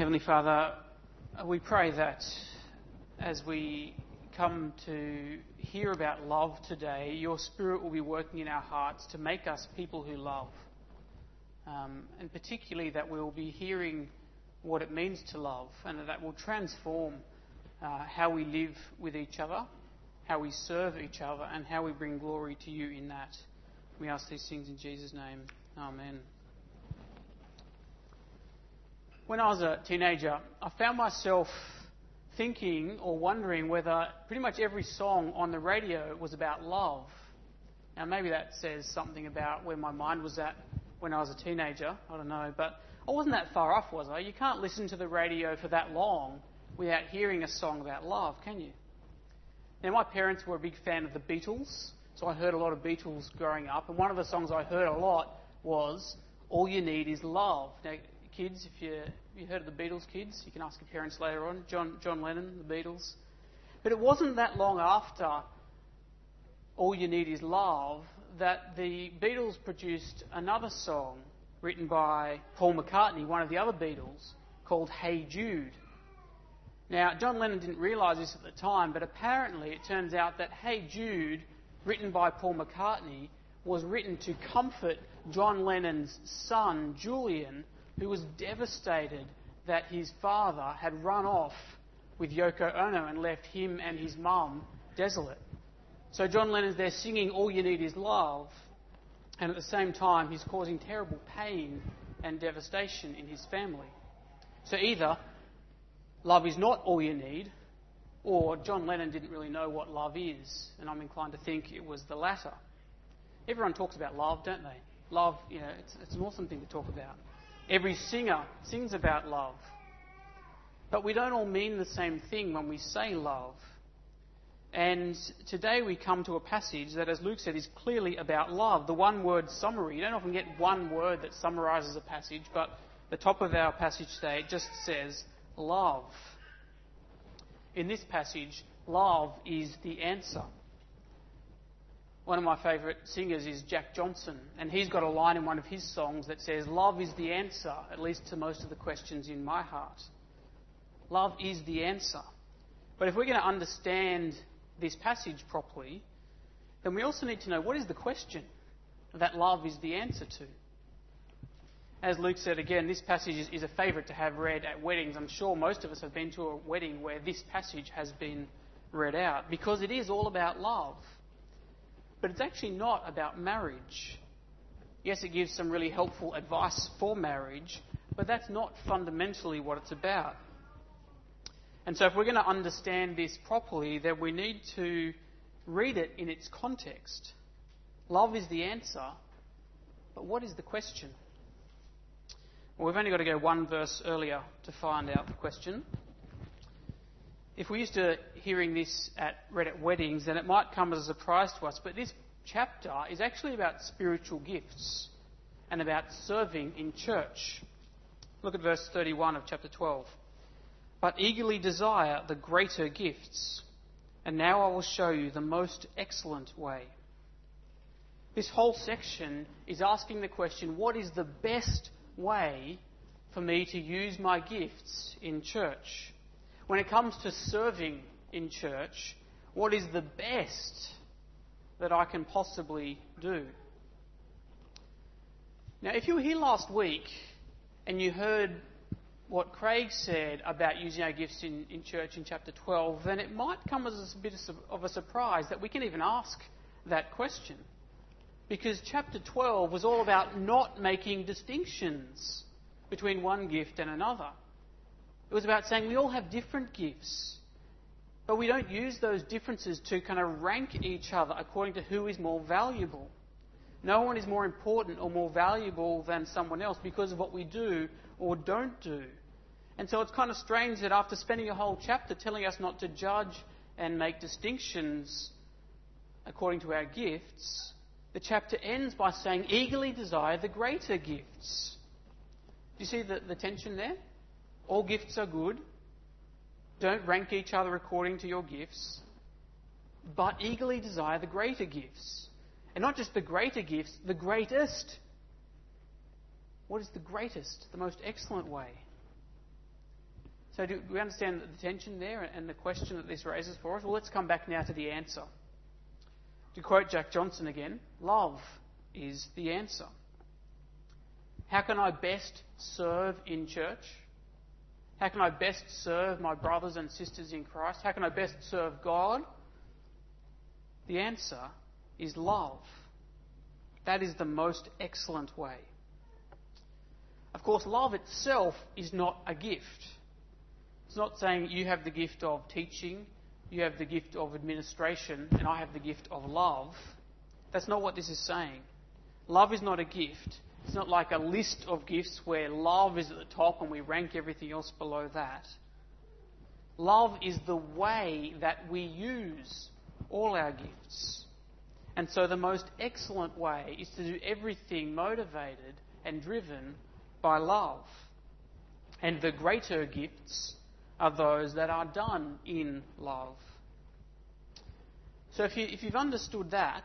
Heavenly Father, we pray that as we come to hear about love today, your Spirit will be working in our hearts to make us people who love. And particularly that we will be hearing what it means to love, and that will transform how we live with each other, how we serve each other, and how we bring glory to you in that. We ask these things in Jesus' name. Amen. When I was a teenager, I found myself thinking or wondering whether pretty much every song on the radio was about love. Now, maybe that says something about where my mind was at when I was a teenager. I don't know. But I wasn't that far off, was I? You can't listen to the radio for that long without hearing a song about love, can you? Now, my parents were a big fan of the Beatles, so I heard a lot of Beatles growing up. And one of the songs I heard a lot was All You Need Is Love. Now, kids, if you heard of the Beatles, kids, you can ask your parents later on. John Lennon, the Beatles. But it wasn't that long after All You Need Is Love that the Beatles produced another song written by Paul McCartney, one of the other Beatles, called Hey Jude. Now, John Lennon didn't realise this at the time, but apparently it turns out that Hey Jude, written by Paul McCartney, was written to comfort John Lennon's son, Julian, who was devastated that his father had run off with Yoko Ono and left him and his mum desolate. So John Lennon's there singing All You Need Is Love, and at the same time he's causing terrible pain and devastation in his family. So either love is not all you need, or John Lennon didn't really know what love is, and I'm inclined to think it was the latter. Everyone talks about love, don't they? Love, it's an awesome thing to talk about. Every singer sings about love. But we don't all mean the same thing when we say love. And today we come to a passage that, as Luke said, is clearly about love. The one-word summary. You don't often get one word that summarises a passage, but the top of our passage today, it just says love. In this passage, love is the answer. One of my favourite singers is Jack Johnson, and he's got a line in one of his songs that says, "Love is the answer, at least to most of the questions in my heart." Love is the answer. But if we're going to understand this passage properly, then we also need to know what is the question that love is the answer to. As Luke said again, this passage is a favourite to have read at weddings. I'm sure most of us have been to a wedding where this passage has been read out, because it is all about love. But it's actually not about marriage. Yes, it gives some really helpful advice for marriage, but that's not fundamentally what it's about. And so if we're going to understand this properly, then we need to read it in its context. Love is the answer, but what is the question? Well, we've only got to go one verse earlier to find out the question. If we're used to hearing this read at weddings, then it might come as a surprise to us. But this chapter is actually about spiritual gifts and about serving in church. Look at verse 31 of chapter 12. "But eagerly desire the greater gifts, and now I will show you the most excellent way." This whole section is asking the question, what is the best way for me to use my gifts in church? When it comes to serving in church, what is the best that I can possibly do? Now, if you were here last week and you heard what Craig said about using our gifts in church in chapter 12, then it might come as a bit of a surprise that we can even ask that question. Because chapter 12 was all about not making distinctions between one gift and another. It was about saying we all have different gifts, but we don't use those differences to kind of rank each other according to who is more valuable. No one is more important or more valuable than someone else because of what we do or don't do. And so it's kind of strange that after spending a whole chapter telling us not to judge and make distinctions according to our gifts, the chapter ends by saying, eagerly desire the greater gifts. Do you see the tension there? All gifts are good. Don't rank each other according to your gifts, but eagerly desire the greater gifts. And not just the greater gifts, the greatest. What is the greatest, the most excellent way? So do we understand the tension there and the question that this raises for us? Well, let's come back now to the answer. To quote Jack Johnson again, love is the answer. How can I best serve in church? How can I best serve my brothers and sisters in Christ? How can I best serve God? The answer is love. That is the most excellent way. Of course, love itself is not a gift. It's not saying you have the gift of teaching, you have the gift of administration, and I have the gift of love. That's not what this is saying. Love is not a gift. It's not like a list of gifts where love is at the top and we rank everything else below that. Love is the way that we use all our gifts. And so the most excellent way is to do everything motivated and driven by love. And the greater gifts are those that are done in love. So if you've understood that,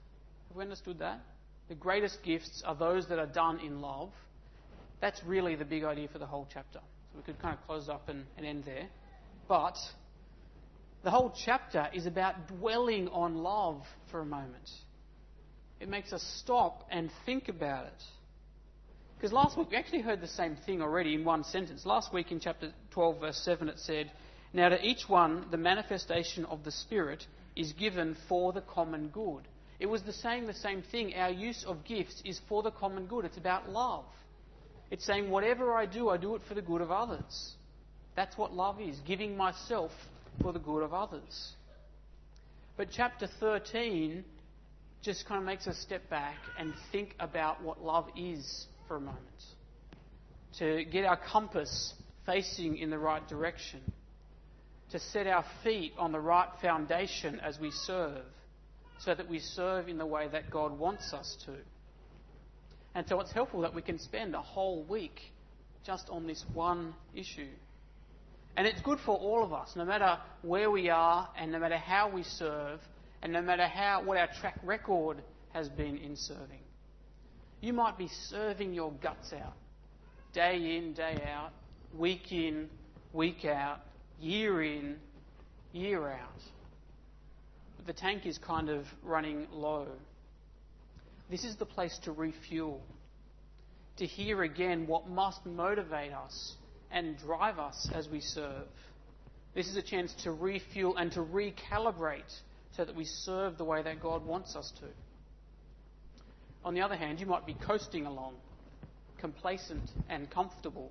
the greatest gifts are those that are done in love. That's really the big idea for the whole chapter. So we could kind of close up and end there. But the whole chapter is about dwelling on love for a moment. It makes us stop and think about it. Because last week we actually heard the same thing already in one sentence. Last week in chapter 12, verse 7, it said, "Now to each one the manifestation of the Spirit is given for the common good." It was saying the same thing. Our use of gifts is for the common good. It's about love. It's saying whatever I do it for the good of others. That's what love is, giving myself for the good of others. But chapter 13 just kind of makes us step back and think about what love is for a moment. To get our compass facing in the right direction. To set our feet on the right foundation as we serve, so that we serve in the way that God wants us to. And so it's helpful that we can spend a whole week just on this one issue. And it's good for all of us, no matter where we are and no matter how we serve and no matter what our track record has been in serving. You might be serving your guts out, day in, day out, week in, week out, year in, year out. But the tank is kind of running low. This is the place to refuel, to hear again what must motivate us and drive us as we serve. This is a chance to refuel and to recalibrate so that we serve the way that God wants us to. On the other hand, you might be coasting along, complacent and comfortable.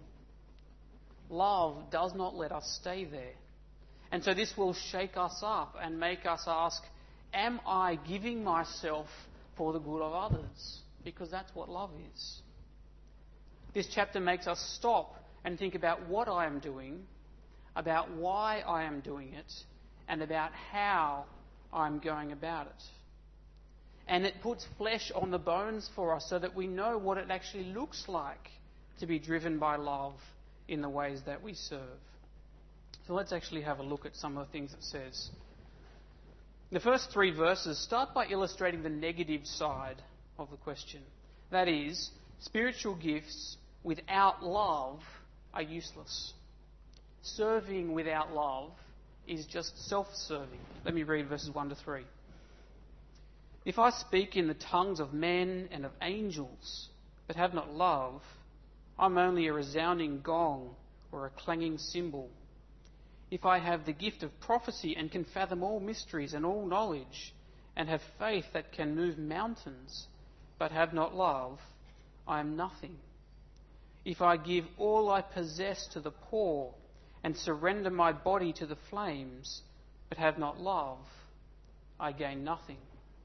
Love does not let us stay there. And so this will shake us up and make us ask, am I giving myself for the good of others? Because that's what love is. This chapter makes us stop and think about what I am doing, about why I am doing it, and about how I'm going about it. And it puts flesh on the bones for us so that we know what it actually looks like to be driven by love in the ways that we serve. So let's actually have a look at some of the things it says. The first 3 verses start by illustrating the negative side of the question. That is, spiritual gifts without love are useless. Serving without love is just self-serving. Let me read verses 1 to 3. If I speak in the tongues of men and of angels, but have not love, I'm only a resounding gong or a clanging cymbal. If I have the gift of prophecy and can fathom all mysteries and all knowledge, and have faith that can move mountains, but have not love, I am nothing. If I give all I possess to the poor, and surrender my body to the flames, but have not love, I gain nothing.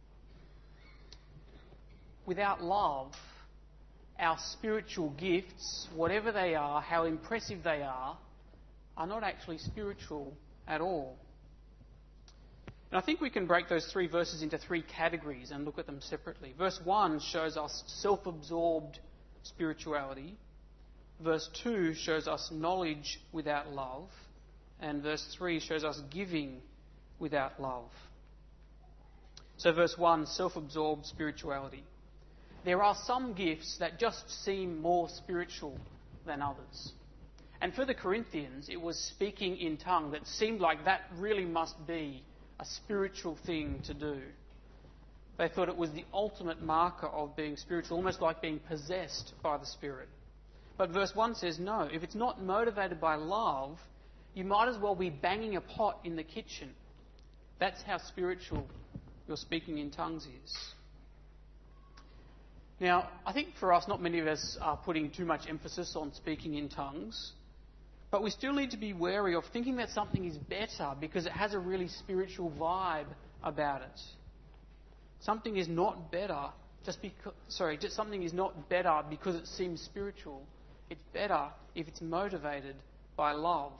Without love, our spiritual gifts, whatever they are, how impressive they are not actually spiritual at all. And I think we can break those 3 verses into 3 categories and look at them separately. Verse 1 shows us self-absorbed spirituality. Verse 2 shows us knowledge without love. And verse 3 shows us giving without love. So verse 1, self-absorbed spirituality. There are some gifts that just seem more spiritual than others. And for the Corinthians, it was speaking in tongue that seemed like that really must be a spiritual thing to do. They thought it was the ultimate marker of being spiritual, almost like being possessed by the Spirit. But verse 1 says, no, if it's not motivated by love, you might as well be banging a pot in the kitchen. That's how spiritual your speaking in tongues is. Now, I think for us, not many of us are putting too much emphasis on speaking in tongues, but we still need to be wary of thinking that something is better because it has a really spiritual vibe about it. Something is not better something is not better because it seems spiritual. It's better if it's motivated by love.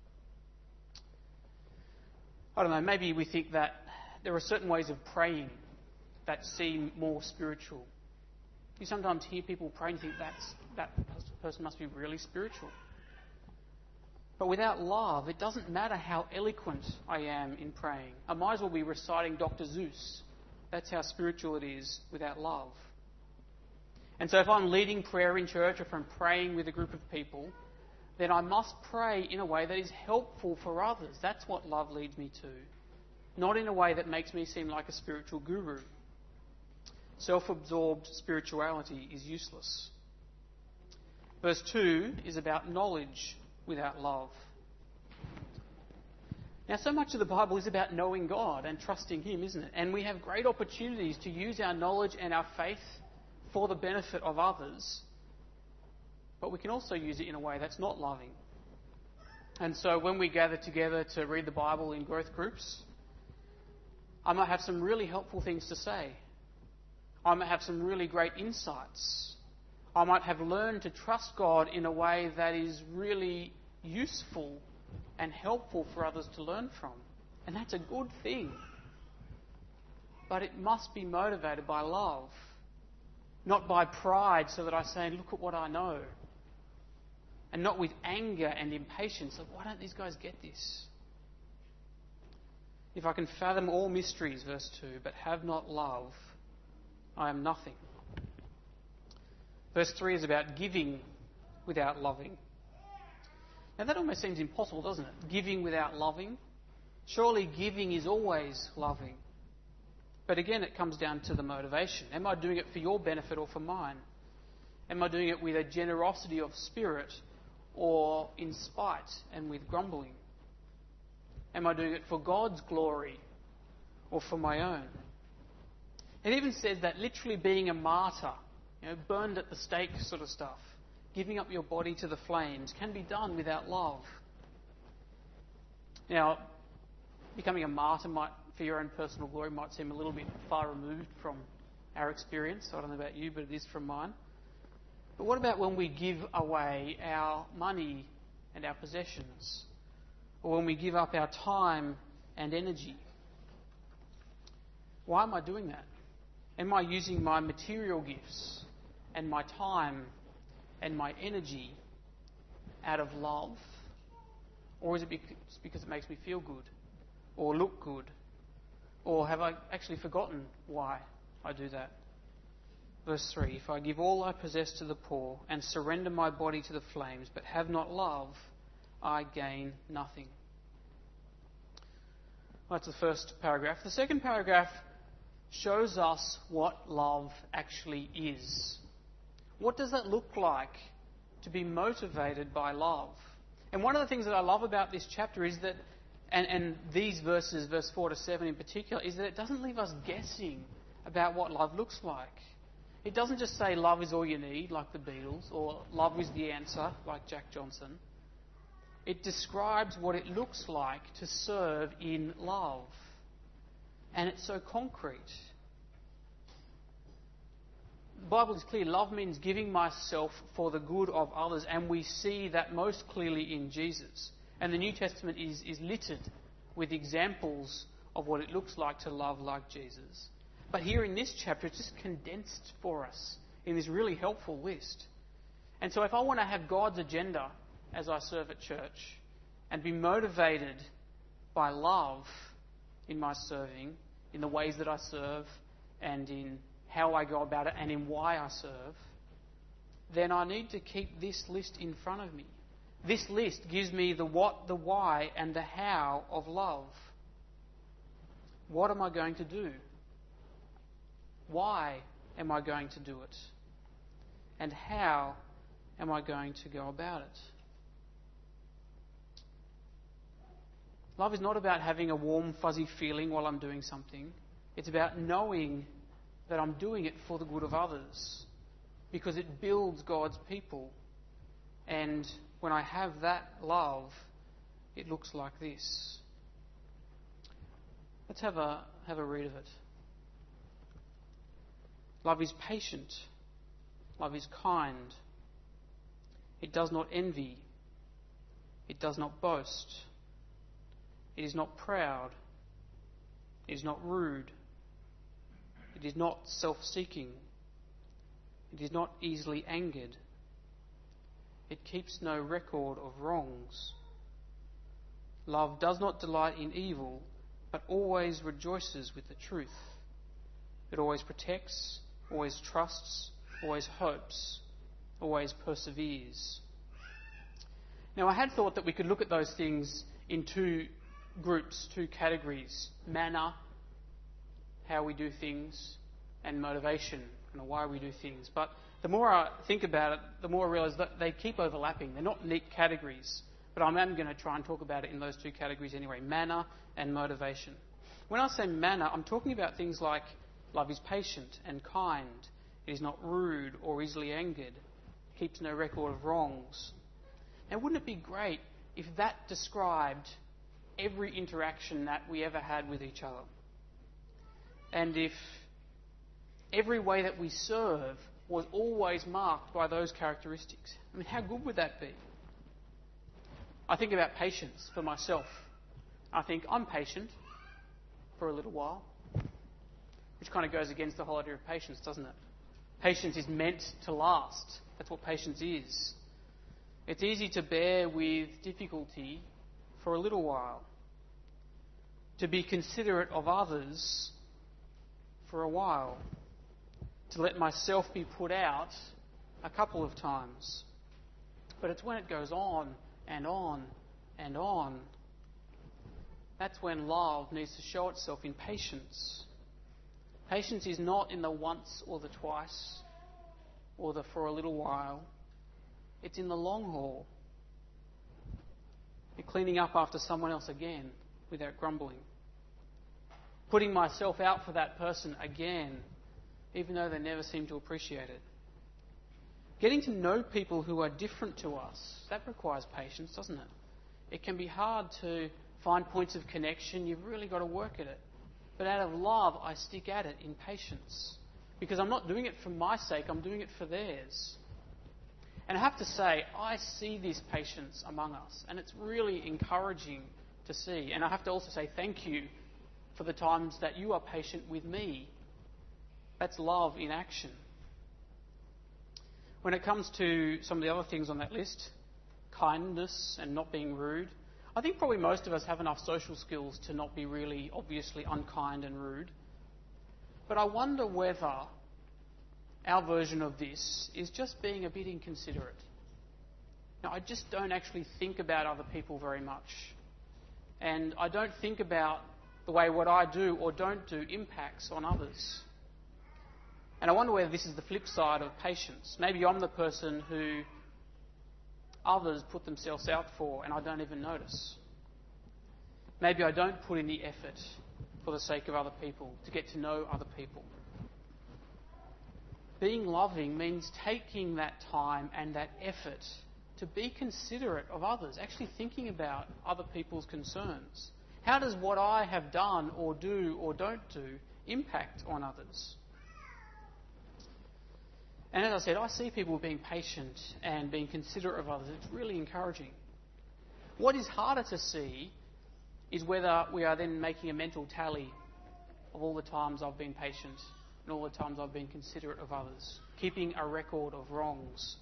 I don't know, maybe we think that there are certain ways of praying that seem more spiritual. You sometimes hear people pray and think that person must be really spiritual. But without love, it doesn't matter how eloquent I am in praying. I might as well be reciting Dr. Seuss. That's how spiritual it is without love. And so if I'm leading prayer in church or if I'm praying with a group of people, then I must pray in a way that is helpful for others. That's what love leads me to. Not in a way that makes me seem like a spiritual guru. Self-absorbed spirituality is useless. Verse 2 is about knowledge without love. Now, so much of the Bible is about knowing God and trusting Him, isn't it? And we have great opportunities to use our knowledge and our faith for the benefit of others, but we can also use it in a way that's not loving. And so when we gather together to read the Bible in growth groups, I might have some really helpful things to say. I might have some really great insights. I might have learned to trust God in a way that is really useful and helpful for others to learn from. And that's a good thing. But it must be motivated by love, not by pride so that I say, look at what I know. And not with anger and impatience of, why don't these guys get this? If I can fathom all mysteries, verse 2, but have not love, I am nothing. Verse 3 is about giving without loving. Now that almost seems impossible, doesn't it? Giving without loving. Surely giving is always loving. But again, it comes down to the motivation. Am I doing it for your benefit or for mine? Am I doing it with a generosity of spirit or in spite and with grumbling? Am I doing it for God's glory or for my own? It even says that literally being a martyr, burned at the stake sort of stuff, giving up your body to the flames, can be done without love. Now, becoming a martyr for your own personal glory might seem a little bit far removed from our experience. I don't know about you, but it is from mine. But what about when we give away our money and our possessions? Or when we give up our time and energy? Why am I doing that? Am I using my material gifts and my time and my energy out of love? Or is it because it makes me feel good or look good? Or have I actually forgotten why I do that? Verse 3, if I give all I possess to the poor and surrender my body to the flames, but have not love, I gain nothing. Well, that's the first paragraph. The second paragraph shows us what love actually is. What does that look like to be motivated by love? And one of the things that I love about this chapter is that, and these verses, verse 4 to 7 in particular, is that it doesn't leave us guessing about what love looks like. It doesn't just say love is all you need, like the Beatles, or love is the answer, like Jack Johnson. It describes what it looks like to serve in love. And it's so concrete. The Bible is clear. Love means giving myself for the good of others, and we see that most clearly in Jesus. And the New Testament is littered with examples of what it looks like to love like Jesus. But here in this chapter, it's just condensed for us in this really helpful list. And so if I want to have God's agenda as I serve at church and be motivated by love in my serving, in the ways that I serve and in how I go about it and in why I serve, then I need to keep this list in front of me. This list gives me the what, the why, and the how of love. What am I going to do? Why am I going to do it? And how am I going to go about it? Love is not about having a warm, fuzzy feeling while I'm doing something. It's about knowing that I'm doing it for the good of others, because it builds God's people. And when I have that love, it looks like this. Let's have a read of it. Love is patient. Love is kind. It does not envy. It does not boast. It is not proud. It is not rude. It is not self-seeking. It is not easily angered. It keeps no record of wrongs. Love does not delight in evil, but always rejoices with the truth. It always protects, always trusts, always hopes, always perseveres. Now, I had thought that we could look at those things in two groups, two categories: manner, how we do things, and motivation, why we do things. But the more I think about it, the more I realise that they keep overlapping. They're not neat categories, but I'm going to try and talk about it in those two categories anyway: manner and motivation. When I say manner, I'm talking about things like love is patient and kind. It is not rude or easily angered. Keeps no record of wrongs. Now, wouldn't it be great if that described every interaction that we ever had with each other? And if every way that we serve was always marked by those characteristics? I mean, how good would that be? I think about patience for myself. I think I'm patient for a little while, which kind of goes against the whole idea of patience, doesn't it? Patience is meant to last. That's what patience is. It's easy to bear with difficulty for a little while, to be considerate of others for a while, to let myself be put out a couple of times. But it's when it goes on and on and on, that's when love needs to show itself in patience. Patience is not in the once or the twice or the for a little while. It's in the long haul. You're cleaning up after someone else again without grumbling. Putting myself out for that person again, even though they never seem to appreciate it. Getting to know people who are different to us, that requires patience, doesn't it? It can be hard to find points of connection. You've really got to work at it. But out of love, I stick at it in patience. Because I'm not doing it for my sake, I'm doing it for theirs. And I have to say, I see this patience among us, and it's really encouraging to see. And I have to also say thank you for the times that you are patient with me. That's love in action. When it comes to some of the other things on that list, kindness and not being rude, I think probably most of us have enough social skills to not be really obviously unkind and rude. But I wonder whether our version of this is just being a bit inconsiderate. Now, I just don't actually think about other people very much. And I don't think about the way what I do or don't do impacts on others. And I wonder whether this is the flip side of patience. Maybe I'm the person who others put themselves out for and I don't even notice. Maybe I don't put in the effort for the sake of other people, to get to know other people. Being loving means taking that time and that effort to be considerate of others, actually thinking about other people's concerns. How does what I have done or do or don't do impact on others? And as I said, I see people being patient and being considerate of others. It's really encouraging. What is harder to see is whether we are then making a mental tally of all the times I've been patient and all the times I've been considerate of others, keeping a record of wrongs.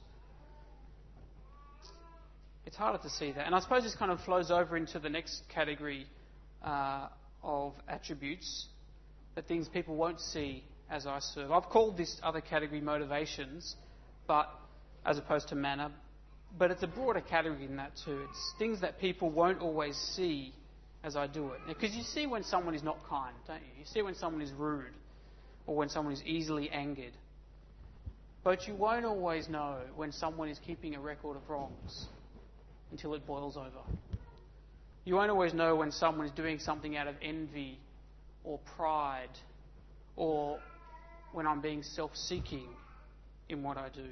It's harder to see that. And I suppose this kind of flows over into the next category of attributes, the things people won't see as I serve. I've called this other category motivations, but as opposed to manner. But it's a broader category than that too. It's things that people won't always see as I do it. Because you see when someone is not kind, don't you? You see when someone is rude or when someone is easily angered. But you won't always know when someone is keeping a record of wrongs until it boils over. You won't always know when someone is doing something out of envy or pride, or when I'm being self-seeking in what I do.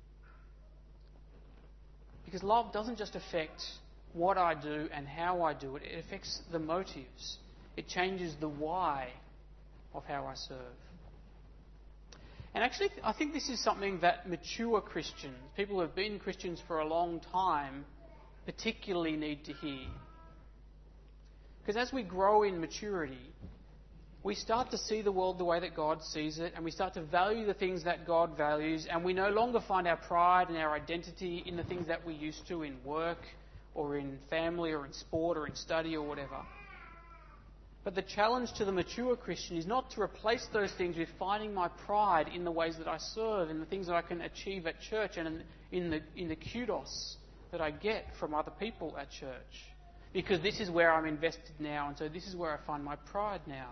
Because love doesn't just affect what I do and how I do it, it affects the motives. It changes the why of how I serve. And actually, I think this is something that mature Christians, people who have been Christians for a long time, particularly need to hear. Because as we grow in maturity, we start to see the world the way that God sees it, and we start to value the things that God values, and we no longer find our pride and our identity in the things that we used to in work or in family or in sport or in study or whatever. But the challenge to the mature Christian is not to replace those things with finding my pride in the ways that I serve, in the things that I can achieve at church, and in the kudos that I get from other people at church. Because this is where I'm invested now, and so this is where I find my pride now.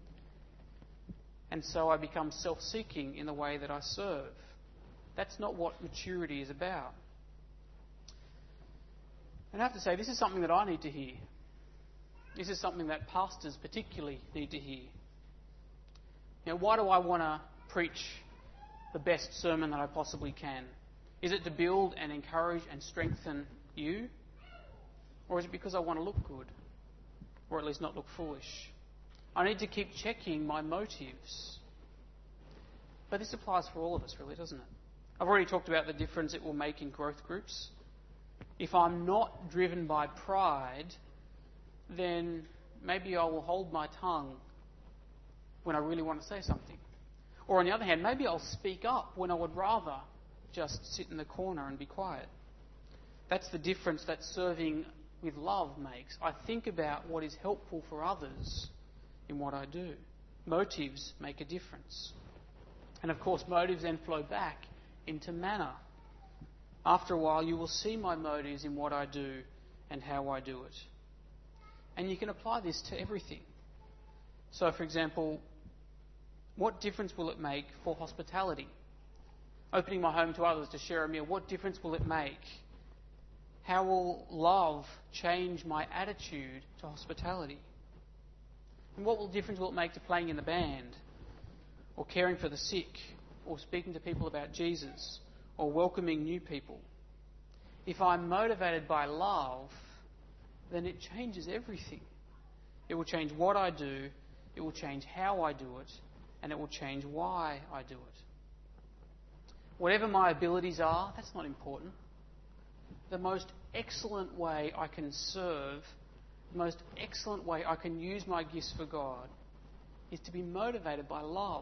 And so I become self-seeking in the way that I serve. That's not what maturity is about. And I have to say, this is something that I need to hear. This is something that pastors particularly need to hear. You know, why do I want to preach the best sermon that I possibly can? Is it to build and encourage and strengthen you? Or is it because I want to look good? Or at least not look foolish? I need to keep checking my motives. But this applies for all of us, really, doesn't it? I've already talked about the difference it will make in growth groups. If I'm not driven by pride, then maybe I will hold my tongue when I really want to say something. Or on the other hand, maybe I'll speak up when I would rather just sit in the corner and be quiet. That's the difference that serving with love makes. I think about what is helpful for others in what I do. Motives make a difference. And of course, motives then flow back into manner. After a while, you will see my motives in what I do and how I do it. And you can apply this to everything. So, for example, what difference will it make for hospitality? Opening my home to others to share a meal, what difference will it make? How will love change my attitude to hospitality? And what difference will it make to playing in the band, or caring for the sick, or speaking to people about Jesus, or welcoming new people? If I'm motivated by love, then it changes everything. It will change what I do, it will change how I do it, and it will change why I do it. Whatever my abilities are, that's not important. The most excellent way I can serve, the most excellent way I can use my gifts for God is to be motivated by love.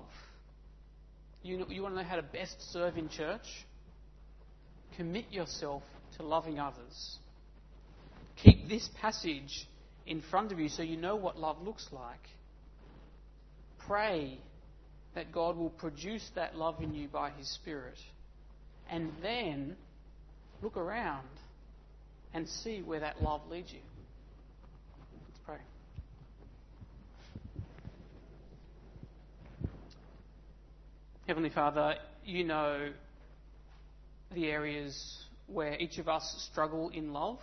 You want to know how to best serve in church? Commit yourself to loving others. Keep this passage in front of you so you know what love looks like. Pray that God will produce that love in you by His Spirit. And then look around and see where that love leads you. Let's pray. Heavenly Father, you know the areas where each of us struggle in love.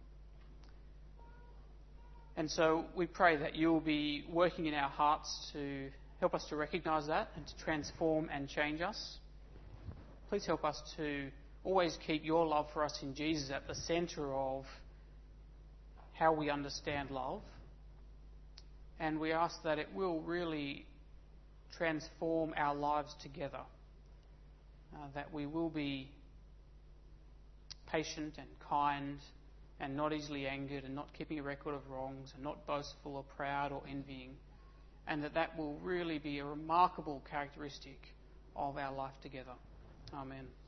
And so we pray that you will be working in our hearts to help us to recognise that and to transform and change us. Please help us to always keep your love for us in Jesus at the centre of how we understand love. And we ask that it will really transform our lives together. That we will be patient and kind and not easily angered and not keeping a record of wrongs and not boastful or proud or envying. And that will really be a remarkable characteristic of our life together. Amen.